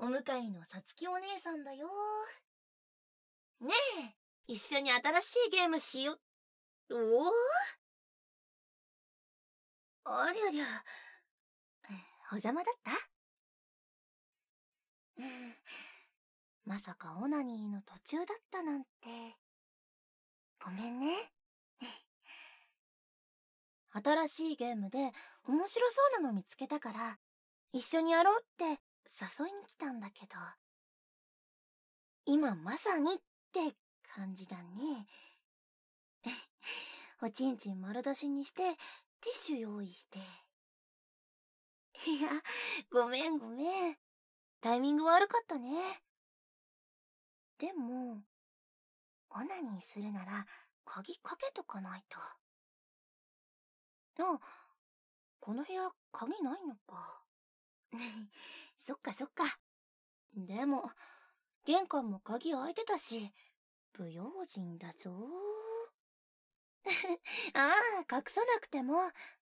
お向かいのさつきお姉さんだよ。ねえ、一緒に新しいゲームしよ。おお、ありゃりゃ、お邪魔だった？まさかオナニーの途中だったなんて。ごめんね。新しいゲームで面白そうなの見つけたから、一緒にやろうって誘いに来たんだけど、今まさにって感じだね。おちんちん丸出しにしてティッシュ用意して。いや、ごめんごめん、タイミング悪かったね。でもオナニーするなら鍵かけとかないと。あ、この部屋鍵ないのか。そっかそっか。でも玄関も鍵開いてたし、不用心だぞ。ああ、隠さなくても。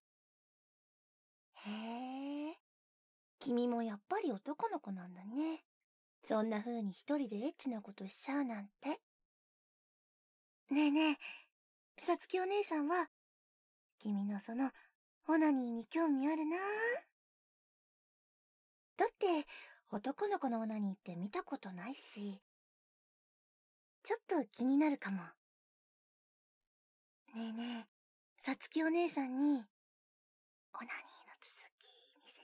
へえ、君もやっぱり男の子なんだね。そんな風に一人でエッチなことしちゃうなんて。ねえねえ、さつきお姉さんは君のそのオナニーに興味あるな。だって男の子のオナニーって見たことないし、ちょっと気になるかも。ねえねえ、さつきお姉さんにオナニーの続き見せて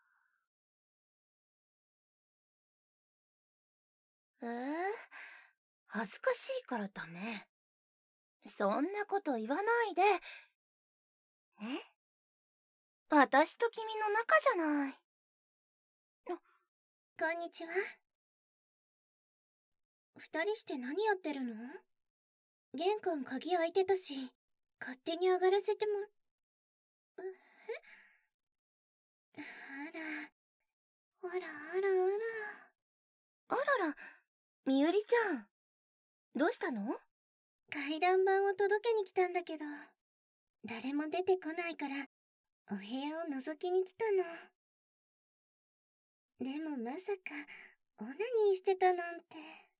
よ。恥ずかしいからダメ。そんなこと言わないで。ね、私と君の仲じゃない。 こんにちは。二人して何やってるの？玄関鍵開いてたし、勝手に上がらせても。あら、あらあらあらら、みゆりちゃん、どうしたの？ 回覧板を届けに来たんだけど、誰も出てこないから、お部屋を覗きに来たの。でもまさか、オナニーしてたなんて。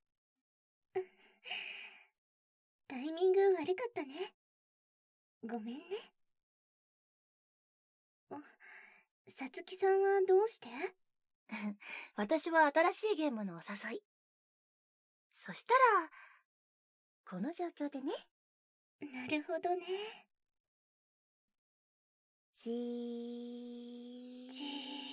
タイミング悪かったね。ごめんね。さつきさんはどうして？ 私は新しいゲームのお誘い。そしたらこの状況でね。 なるほどね。 ちーちー。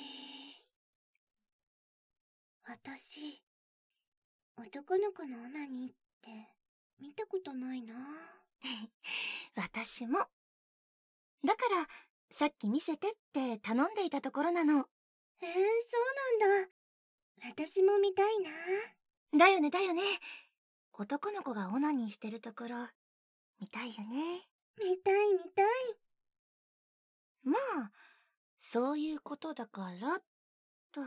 私、男の子のオナニーって見たことないな。 私も。だからさっき見せてって頼んでいたところなの。 そうなんだ。私も見たいな。 だよねだよね。男の子がオナニーしてるところ見たいよね。 見たい見たい。 まあそういうことだからと。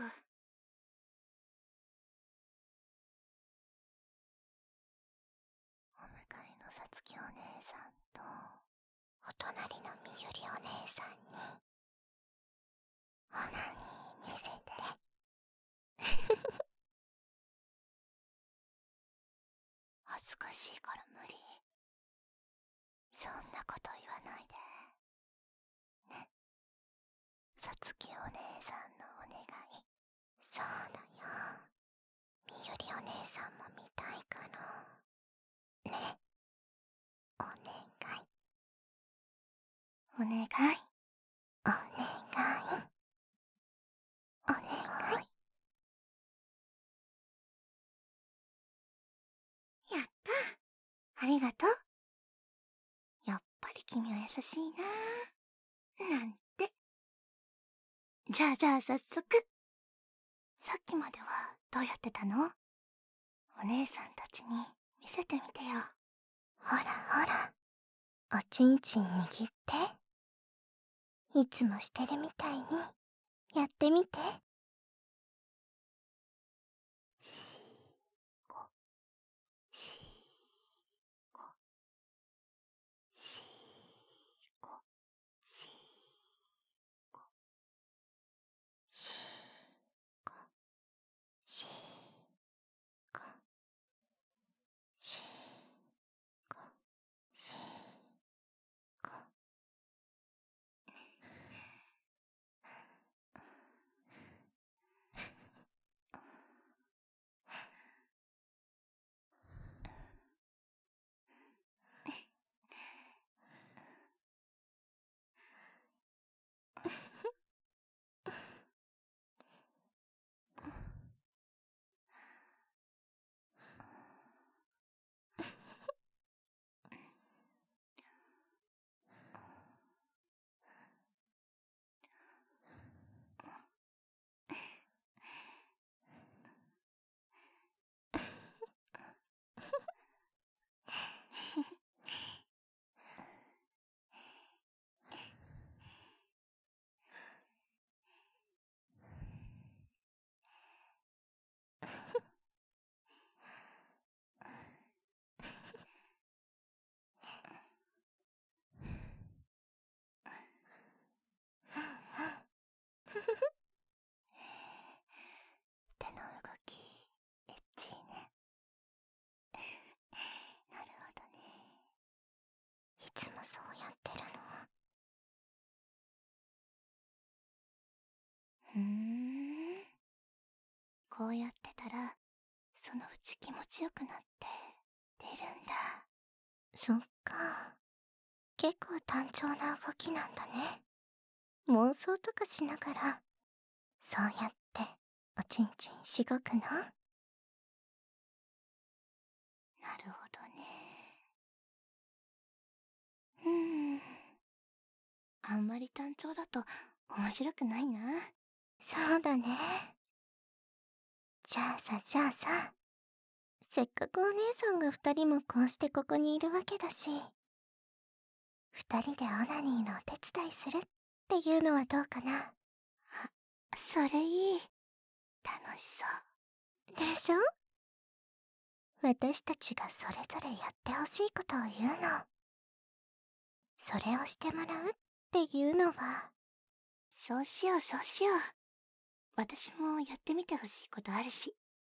お向かいのさつきお姉さんとお隣のみゆりお姉さんにオナニー見せて。恥ずかしいから無理。そんなこと言わないでね、さつきお姉さんのお願い。 そうだよ。みゆりお姉さんも見たいからね。お願いお願いお願いお願い。 やった、ありがとう。やっぱり君は優しいななんて。じゃあ早速。さっきまではどうやってたの？お姉さんたちに見せてみてよ。 ほらほら、おちんちん握って、いつもしてるみたいにやってみて。 しーこ、しーこ、しーこ、しーこ。 しーこ、しーいつもそうやってるの？ こうやってたら、そのうち気持ちよくなって出るんだ。 そっか。結構単調な動きなんだね。妄想とかしながら、そうやっておちんちんしごくの？ なるほどね。あんまり単調だと面白くないな。 そうだね。じゃあさ、せっかくお姉さんが2人もこうしてここにいるわけだし、2人でオナニーのお手伝いするっていうのはどうかな？ それいい。楽しそう。 でしょ？私たちがそれぞれやってほしいことを言うの。それをしてもらうっていうのは。 そうしよう。私もやってみてほしいことあるし。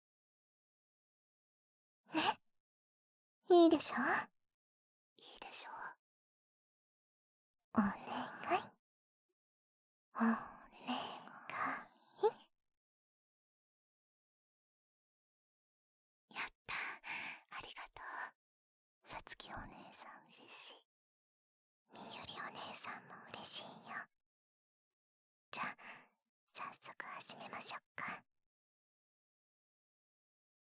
ね？いいでしょ？ いいでしょお願い。お願い。 やった。ありがとう。さつきお姉さん嬉しい。 みゆりお姉さんも嬉しいよ。じゃあ、早速始めましょう